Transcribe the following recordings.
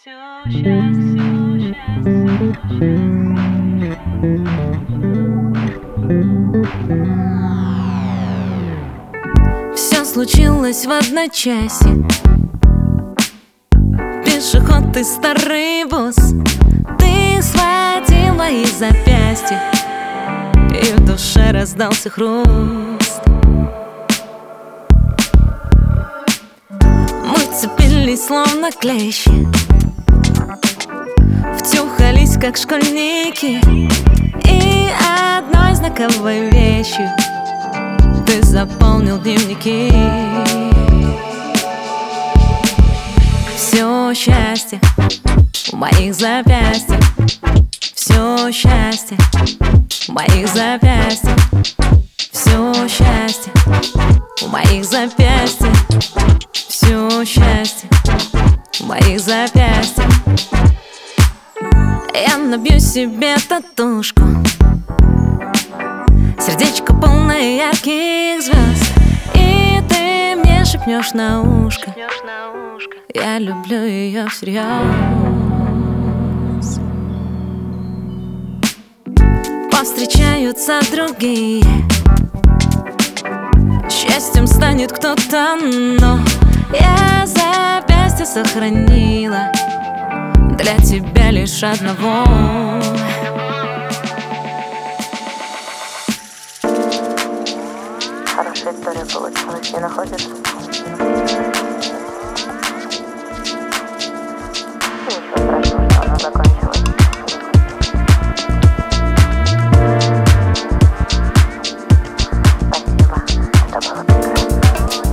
Все случилось в одночасье. Пешеход и старый босс. Ты схватил мои запястья, и в душе раздался хруст. Мы цепились словно клещи, втюхались как школьники, и одной знаковой вещью ты заполнил дневники. Все счастье в моих запястьях, все счастье в моих запястьях, все счастье в моих запястьях, все счастье в моих запястьях. Я набью себе татушку, сердечко полное ярких звезд, и ты мне шепнешь на ушко: я люблю ее всерьез. Повстречаются другие, счастьем станет кто-то, но я запястье сохранила для тебя лишь одного. Хорошая история получилась, не находишь? Ничего страшного, что она закончилась. Спасибо, это было прекрасно.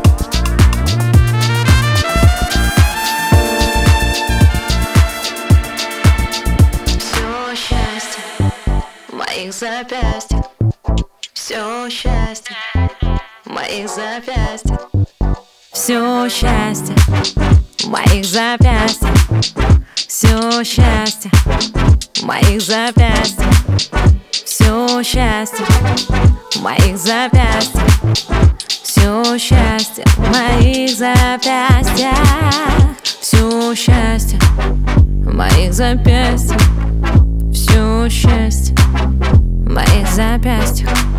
Все счастье в моих запястьях, все счастье в моих запястьях, все счастье в моих запястьях, все счастье в моих запястьях, все счастье в моих запястьях, все счастье в моих запястьях, все счастье в моих запястьях, все счастье в моих запястьях.